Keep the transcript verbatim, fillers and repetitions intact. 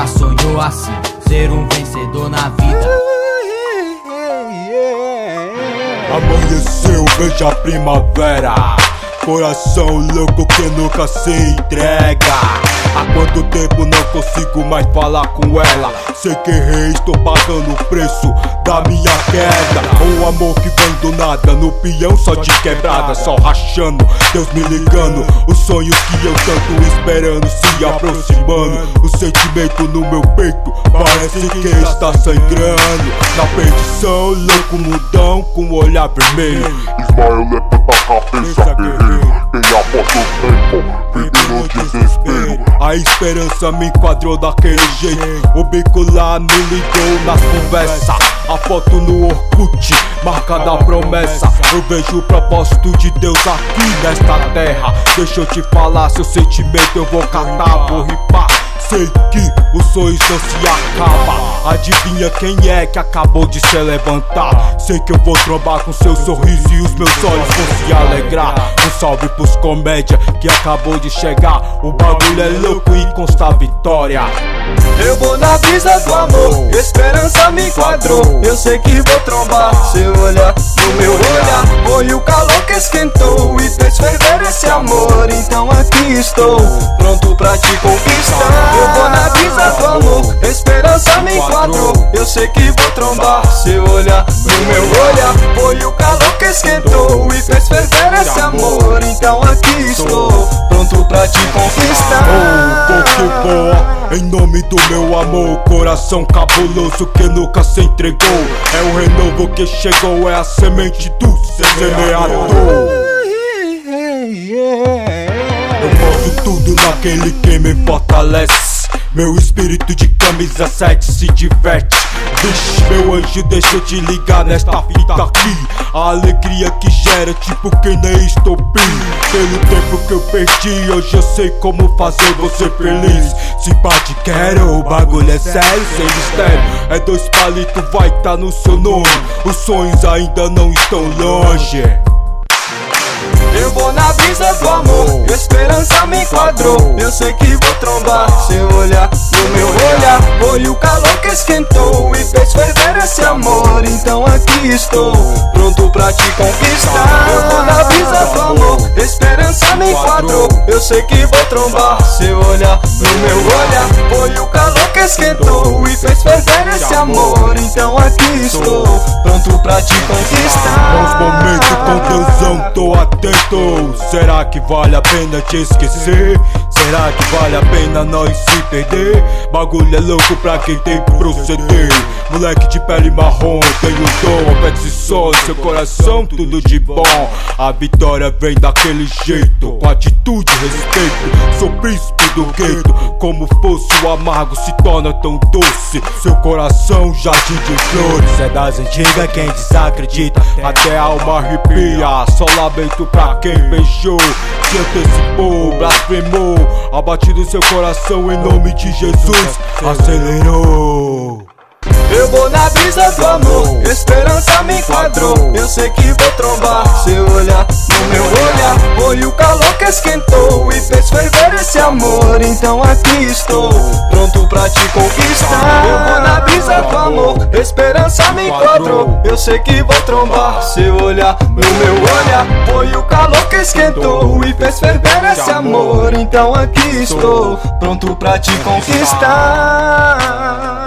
nunca sonhou assim, ser um vencedor na vida. Amanheceu, veja a primavera, coração louco que nunca se entrega. Há quanto tempo não consigo mais falar com ela? Sei que errei, estou pagando o preço da minha queda. Um amor que vem do nada, no peão só de quebrada, só rachando, Deus me ligando. Os sonhos que eu tanto esperando se aproximando. O sentimento no meu peito parece que está sangrando. Na perdição, louco mudão com o olhar vermelho. Ismael levanta a cabeça, guerreiro. Tem a voz do tempo, vive no desespero. A esperança me enquadrou daquele jeito. O bico lá me ligou nas conversas. A foto no Orkut, marca da promessa. Eu vejo o propósito de Deus aqui nesta terra. Deixa eu te falar, seu sentimento eu vou catar, vou ripar. Sei que os sonhos não se acabam. Adivinha quem é que acabou de se levantar? Sei que eu vou trombar com seu sorriso e os meus olhos vão se alegrar. Um salve pros comédia que acabou de chegar. O bagulho é louco e consta a vitória. Eu vou na brisa do amor, esperança me enquadrou. Eu sei que vou trombar, seu olhar no meu olhar. Foi o calor que esquentou e fez ferver esse amor. Então aqui estou, pronto pra te conquistar. Eu vou na brisa do amor, esperança me enquadrou. Eu sei que vou trombar, seu olhar no meu olhar. Foi o calor que esquentou e fez ferver esse amor. Então aqui estou, pronto pra te conquistar. Oh, vou que vou, em nome do meu amor, coração cabuloso que nunca se entregou. É o renovo que chegou, é a semente do semeador. Eu mostro tudo naquele que me fortalece. Meu espírito de camisa sete se diverte. Vixe, meu anjo, deixa eu te ligar nesta fita aqui. A alegria que gera tipo que nem estopim. Pelo tempo que eu perdi, hoje eu sei como fazer você feliz. Se bate quero, o bagulho é sério, sem mistério. É dois palitos, vai tá no seu nome. Os sonhos ainda não estão longe. Eu vou na brisa do amor, esperança me enquadrou. Eu sei que vou trombar, seu olhar no meu olhar. Foi o calor que esquentou e fez ferver esse amor. Então aqui estou, pronto pra te conquistar. Eu vou na brisa do amor, esperança me enquadrou. Eu sei que vou trombar, seu olhar no meu olhar. Foi o calor que esquentou e fez ferver esse amor. Então aqui estou, pronto pra te conquistar. Nos momentos com Deusão tô atento. Será que vale a pena te esquecer? Será que vale a pena nós se perder? Bagulho é louco pra quem tem que proceder. Moleque de pele marrom, tem o dom, apete só seu coração, tudo de bom. A vitória vem daquele jeito, com atitude e respeito. Sou príncipe do gueto, como fosse o amargo se torna tão doce. Seu coração jardim de flores, é das antigas quem desacredita. Até a alma arrepia, só lamento pra quem beijou, se antecipou, blasfemou. Abatido seu coração em nome de Jesus, acelerou. Eu vou na brisa do amor, esperança me enquadrou. Eu sei que vou trombar, seu olhar no meu olhar. Foi o calor que esquentou e fez ferver esse amor. Então aqui estou, pronto pra te conquistar. Eu vou na brisa do amor, esperança me enquadrou. Eu sei que vou trombar, seu olhar no meu olhar. Foi o calor que esquentou e fez ferver esse amor. Então aqui estou, pronto pra te conquistar.